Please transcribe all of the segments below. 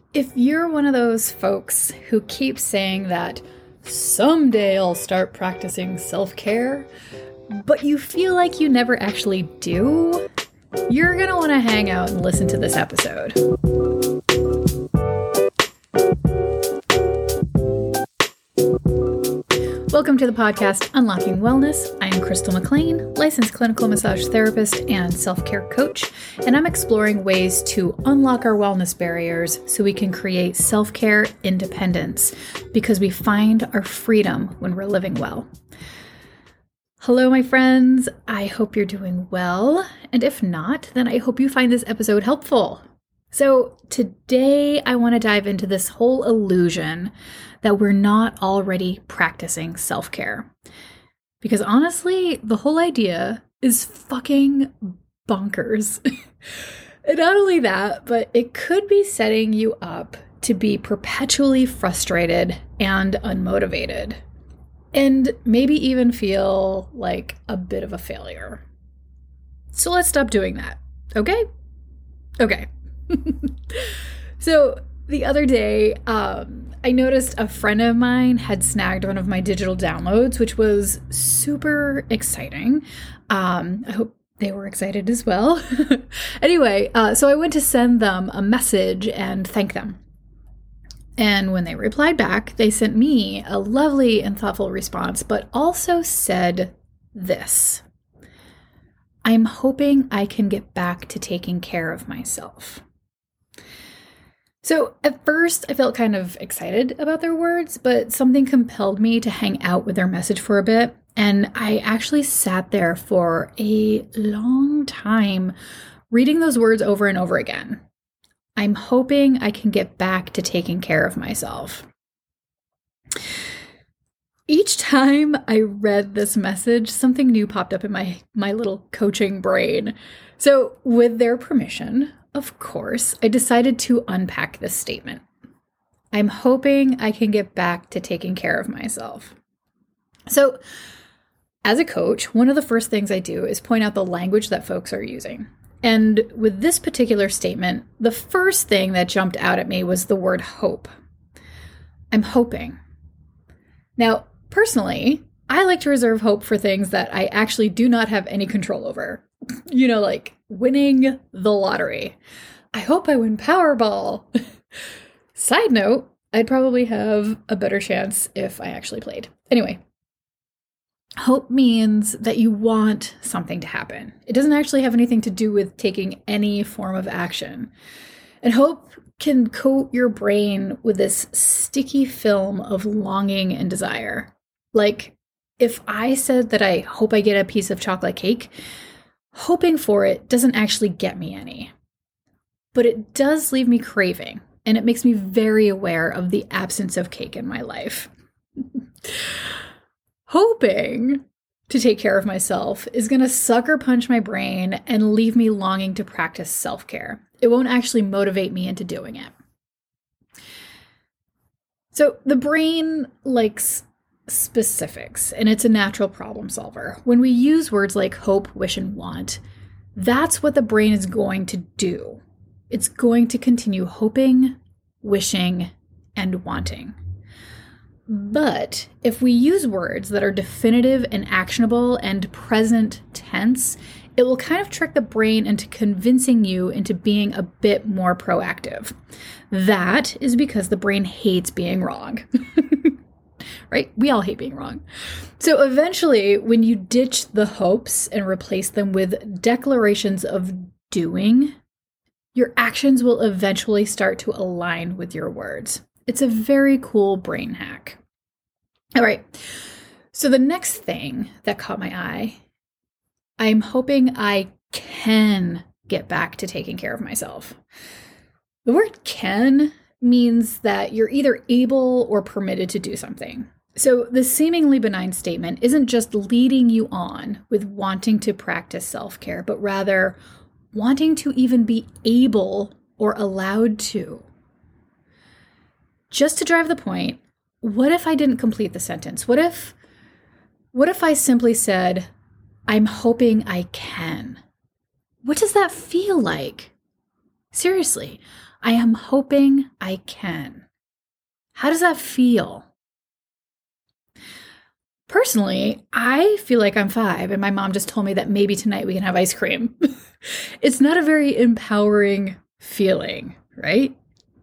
If you're one of those folks who keeps saying that someday I'll start practicing self-care, but you feel like you never actually do, you're going to want to hang out and listen to this episode. Welcome to the podcast, Unlocking Wellness. I am Crystal McLean, licensed clinical massage therapist and self-care coach, and I'm exploring ways to unlock our wellness barriers so we can create self-care independence because we find our freedom when we're living well. Hello, my friends. I hope you're doing well, and if not, then I hope you find this episode helpful. So today I want to dive into this whole illusion that we're not already practicing self-care. Because honestly, the whole idea is fucking bonkers. And not only that, but it could be setting you up to be perpetually frustrated and unmotivated. And maybe even feel like a bit of a failure. So let's stop doing that, okay? Okay. So the other day, I noticed a friend of mine had snagged one of my digital downloads, which was super exciting. I hope they were excited as well. Anyway, so I went to send them a message and thank them. And when they replied back, they sent me a lovely and thoughtful response, but also said this: I'm hoping I can get back to taking care of myself. So at first, I felt kind of excited about their words, but something compelled me to hang out with their message for a bit. And I actually sat there for a long time reading those words over and over again. I'm hoping I can get back to taking care of myself. Each time I read this message, something new popped up in my little coaching brain. So with their permission, of course, I decided to unpack this statement. I'm hoping I can get back to taking care of myself. So as a coach, one of the first things I do is point out the language that folks are using. And with this particular statement, the first thing that jumped out at me was the word hope. I'm hoping. Now, personally, I like to reserve hope for things that I actually do not have any control over. You know, like winning the lottery. I hope I win Powerball. Side note, I'd probably have a better chance if I actually played. Anyway, hope means that you want something to happen. It doesn't actually have anything to do with taking any form of action. And hope can coat your brain with this sticky film of longing and desire. Like, if I said that I hope I get a piece of chocolate cake, hoping for it doesn't actually get me any. But it does leave me craving, and it makes me very aware of the absence of cake in my life. Hoping to take care of myself is going to sucker punch my brain and leave me longing to practice self-care. It won't actually motivate me into doing it. So the brain likes specifics, and it's a natural problem solver. When we use words like hope, wish, and want, that's what the brain is going to do. It's going to continue hoping, wishing, and wanting. But if we use words that are definitive and actionable and present tense, it will kind of trick the brain into convincing you into being a bit more proactive. That is because the brain hates being wrong. Right? We all hate being wrong. So eventually, when you ditch the hopes and replace them with declarations of doing, your actions will eventually start to align with your words. It's a very cool brain hack. All right. So the next thing that caught my eye, I'm hoping I can get back to taking care of myself. The word can means that you're either able or permitted to do something. So the seemingly benign statement isn't just leading you on with wanting to practice self-care, but rather wanting to even be able or allowed to. Just to drive the point, what if I didn't complete the sentence? What if I simply said, I'm hoping I can? What does that feel like? Seriously, I am hoping I can. How does that feel? Personally, I feel like I'm 5 and my mom just told me that maybe tonight we can have ice cream. It's not a very empowering feeling, right?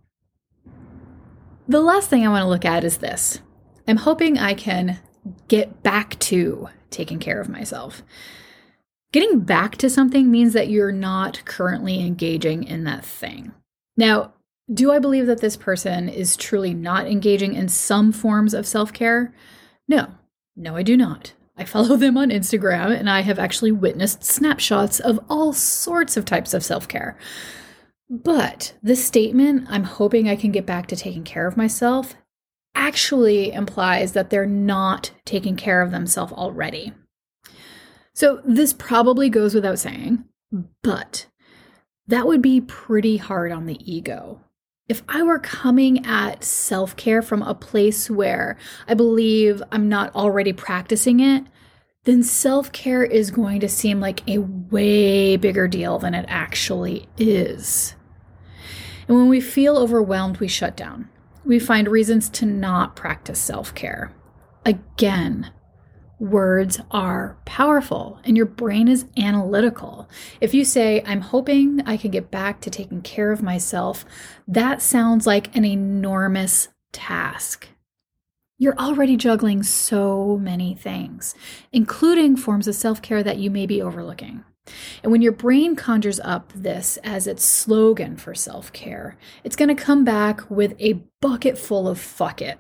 The last thing I want to look at is this. I'm hoping I can get back to taking care of myself. Getting back to something means that you're not currently engaging in that thing. Now, do I believe that this person is truly not engaging in some forms of self-care? No, I do not. I follow them on Instagram and I have actually witnessed snapshots of all sorts of types of self-care. But this statement, I'm hoping I can get back to taking care of myself, actually implies that they're not taking care of themselves already. So this probably goes without saying, but that would be pretty hard on the ego. If I were coming at self-care from a place where I believe I'm not already practicing it, then self-care is going to seem like a way bigger deal than it actually is. And when we feel overwhelmed, we shut down. We find reasons to not practice self-care. Again, words are powerful and your brain is analytical. If you say, I'm hoping I can get back to taking care of myself, that sounds like an enormous task. You're already juggling so many things, including forms of self-care that you may be overlooking. And when your brain conjures up this as its slogan for self-care, it's going to come back with a bucket full of fuck it.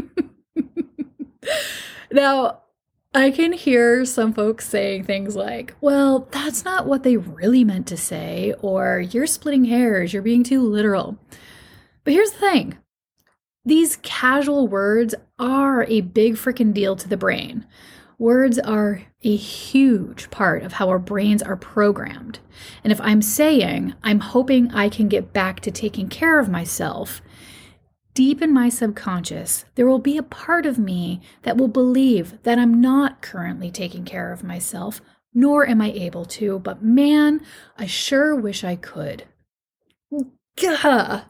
Now, I can hear some folks saying things like, well, that's not what they really meant to say, or you're splitting hairs, you're being too literal. But here's the thing. These casual words are a big freaking deal to the brain. Words are a huge part of how our brains are programmed. And if I'm saying, I'm hoping I can get back to taking care of myself, deep in my subconscious, there will be a part of me that will believe that I'm not currently taking care of myself, nor am I able to, but man, I sure wish I could. Gah!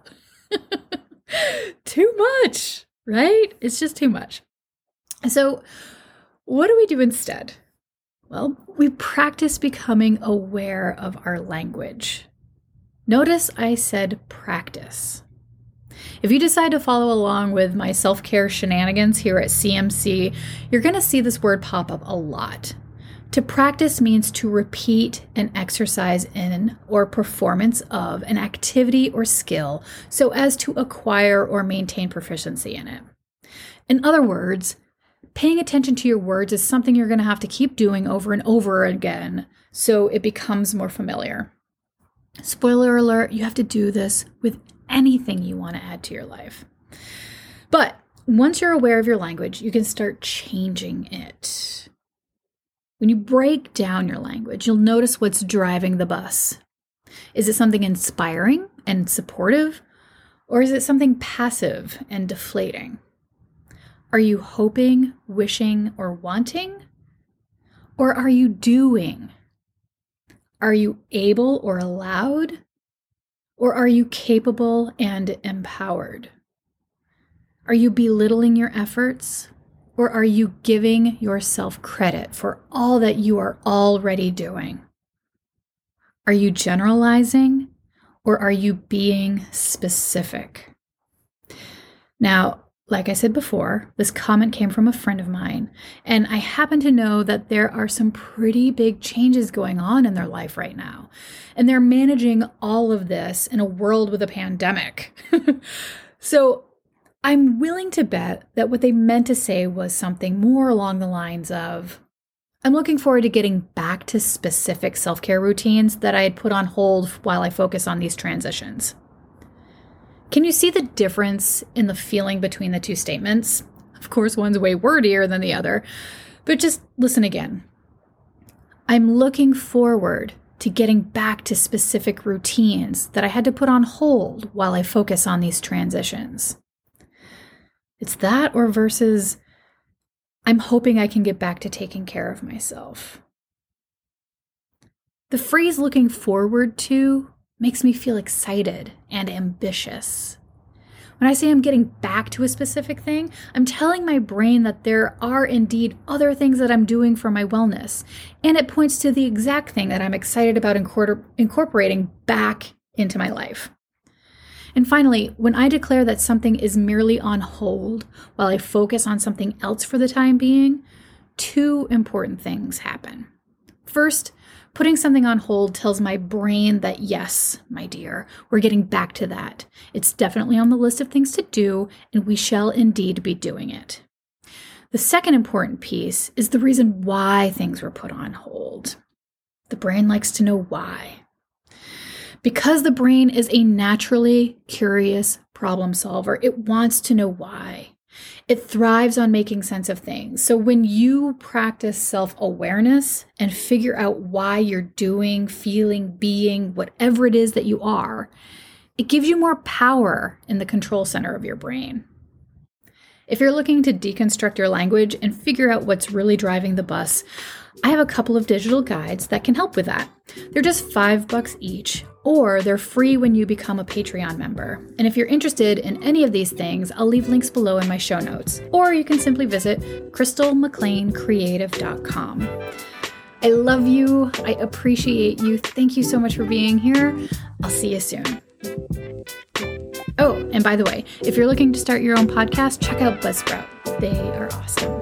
Too much, right? It's just too much. So, what do we do instead? Well, we practice becoming aware of our language. Notice I said practice. If you decide to follow along with my self-care shenanigans here at CMC, you're going to see this word pop up a lot. To practice means to repeat an exercise in or performance of an activity or skill so as to acquire or maintain proficiency in it. In other words, paying attention to your words is something you're going to have to keep doing over and over again so it becomes more familiar. Spoiler alert, you have to do this with anything you want to add to your life. But once you're aware of your language, you can start changing it. When you break down your language, you'll notice what's driving the bus. Is it something inspiring and supportive? Or is it something passive and deflating? Are you hoping, wishing, or wanting? Or are you doing? Are you able or allowed? Or are you capable and empowered? Are you belittling your efforts? Or are you giving yourself credit for all that you are already doing? Are you generalizing? Or are you being specific? Now, like I said before, this comment came from a friend of mine, and I happen to know that there are some pretty big changes going on in their life right now, and they're managing all of this in a world with a pandemic. So I'm willing to bet that what they meant to say was something more along the lines of, I'm looking forward to getting back to specific self-care routines that I had put on hold while I focus on these transitions. Can you see the difference in the feeling between the two statements? Of course, one's way wordier than the other, but just listen again. I'm looking forward to getting back to specific routines that I had to put on hold while I focus on these transitions. It's that or versus, I'm hoping I can get back to taking care of myself. The phrase looking forward to makes me feel excited and ambitious. When I say I'm getting back to a specific thing, I'm telling my brain that there are indeed other things that I'm doing for my wellness, and it points to the exact thing that I'm excited about incorporating back into my life. And finally, when I declare that something is merely on hold while I focus on something else for the time being, two important things happen. First, putting something on hold tells my brain that yes, my dear, we're getting back to that. It's definitely on the list of things to do, and we shall indeed be doing it. The second important piece is the reason why things were put on hold. The brain likes to know why. Because the brain is a naturally curious problem solver, it wants to know why. It thrives on making sense of things. So when you practice self-awareness and figure out why you're doing, feeling, being, whatever it is that you are, it gives you more power in the control center of your brain. If you're looking to deconstruct your language and figure out what's really driving the bus, I have a couple of digital guides that can help with that. They're just $5 each, or they're free when you become a Patreon member. And if you're interested in any of these things, I'll leave links below in my show notes. Or you can simply visit crystalmcleancreative.com. I love you. I appreciate you. Thank you so much for being here. I'll see you soon. Oh, and by the way, if you're looking to start your own podcast, check out Buzzsprout. They are awesome.